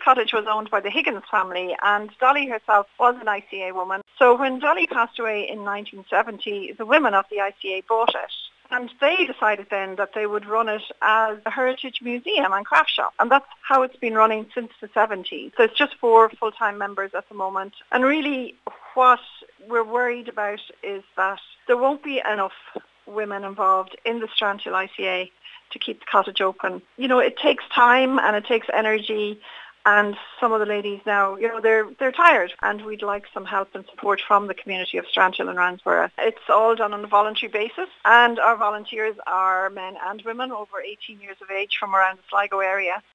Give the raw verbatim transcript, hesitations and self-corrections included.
cottage was owned by the Higgins family, and Dolly herself was an I C A woman. So when Dolly passed away in nineteen seventy, the women of the I C A bought it. And they decided then that they would run it as a heritage museum and craft shop. And that's how it's been running since the seventies. So it's just four full-time members at the moment. And really what we're worried about is that there won't be enough women involved in the Strandhill I C A to keep the cottage open. You know, it takes time and it takes energy. And some of the ladies now, you know, they're they're tired, and we'd like some help and support from the community of Strandhill and Ransborough. It's all done on a voluntary basis, and our volunteers are men and women over eighteen years of age from around the Sligo area.